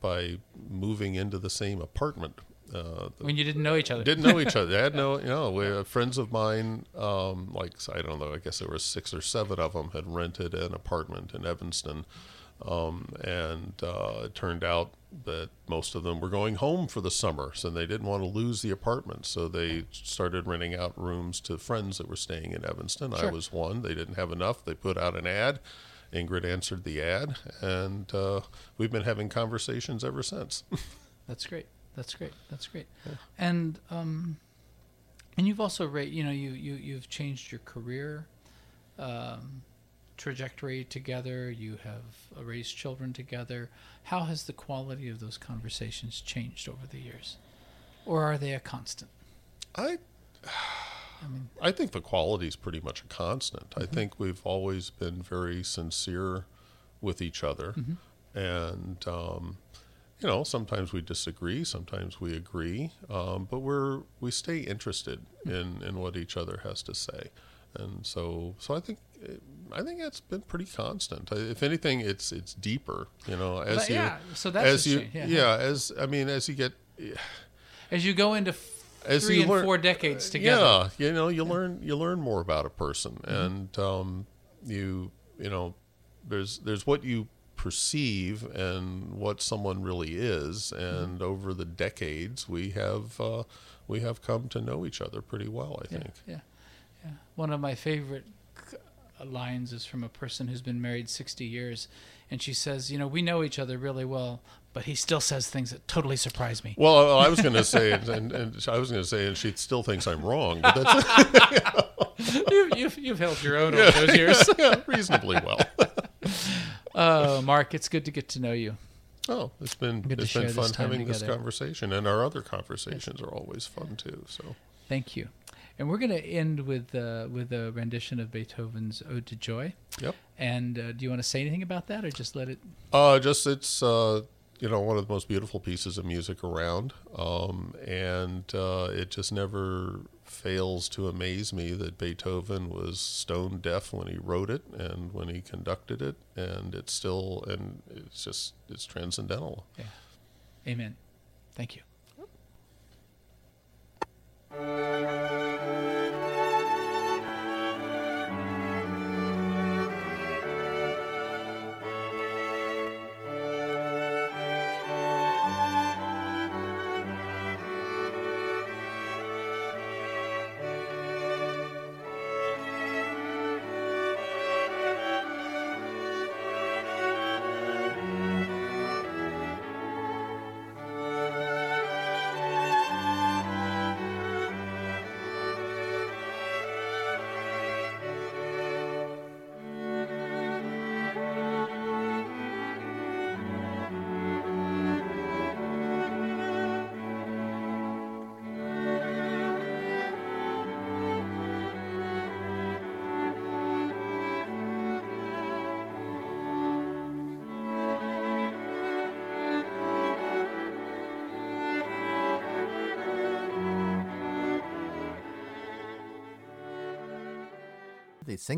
B: by moving into the same apartment. Uh, the,
A: When you didn't know each other.
B: Didn't know each other. They had no, you know, we, uh, friends of mine, um, like, I don't know, I guess there were six or seven of them had rented an apartment in Evanston. Um, and uh, it turned out that most of them were going home for the summer, so they didn't want to lose the apartment. So they started renting out rooms to friends that were staying in Evanston.
A: Sure.
B: I was one. They didn't have enough. They put out an ad. Ingrid answered the ad, and uh, we've been having conversations ever since.
A: That's great. That's great. That's great. Yeah. And um, and you've also ra- you know you you you've changed your career um, trajectory together. You have raised children together. How has the quality of those conversations changed over the years, or are they a constant?
B: I.
A: I mean,
B: I think the quality is pretty much a constant.
A: Mm-hmm.
B: I think we've always been very sincere with each other,
A: mm-hmm.
B: and um, you know, sometimes we disagree, sometimes we agree, um, but we're we stay interested in, in what each other has to say, and so so I think I think it's been pretty constant. If anything, it's it's deeper. You know, as
A: but
B: you
A: yeah, so that's
B: as
A: a
B: you
A: change. Yeah.
B: yeah as I mean as you get
A: as you go into f-
B: as
A: three
B: you
A: and
B: learn,
A: four decades together.
B: Yeah, you know, you learn you learn more about a person,
A: Mm-hmm.
B: and um, you you know, there's there's what you perceive and what someone really is, and
A: Mm-hmm.
B: over the decades, we have uh, we have come to know each other pretty well. I
A: Yeah,
B: think.
A: yeah, yeah. One of my favorite c- lines is from a person who's been married sixty years, and she says, "You know, we know each other really well, but he still says things that totally surprise me."
B: Well, I was going to say, and, and, and I was going to say, and she still thinks I'm wrong, but that's
A: you've, you've, you've held your own over those years.
B: yeah, reasonably well.
A: Oh, Mark, it's good to get to know you.
B: Oh, it's been
A: Good to
B: it's
A: share
B: been
A: this
B: fun
A: time
B: having this
A: together.
B: conversation, and our other conversations are always fun too. So.
A: Thank you. And we're going to end with uh, with a rendition of Beethoven's Ode to Joy.
B: Yep.
A: And uh, do you want to say anything about that, or just let it?
B: Uh, just it's uh, you know, one of the most beautiful pieces of music around, um, and uh, it just never fails to amaze me that Beethoven was stone deaf when he wrote it and when he conducted it, and it's still and it's just it's transcendental.
A: Yeah. Amen. Thank you.
D: They sing